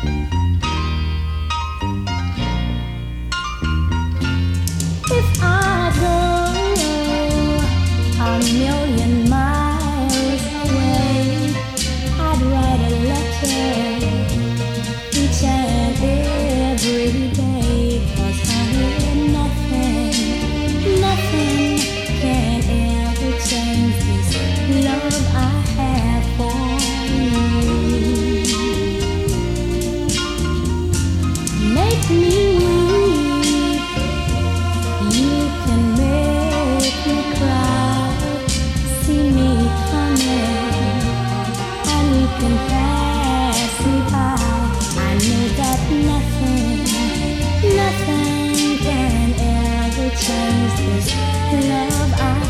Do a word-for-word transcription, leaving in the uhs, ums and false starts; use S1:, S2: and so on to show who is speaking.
S1: If I go a million miles away, I'd write a letter each and every day. 'Cause honey, nothing, nothing can ever change this love I have for you. Make me weep, you can make me cry. See me coming, and you can pass me by. I know that nothing, nothing can ever change this love I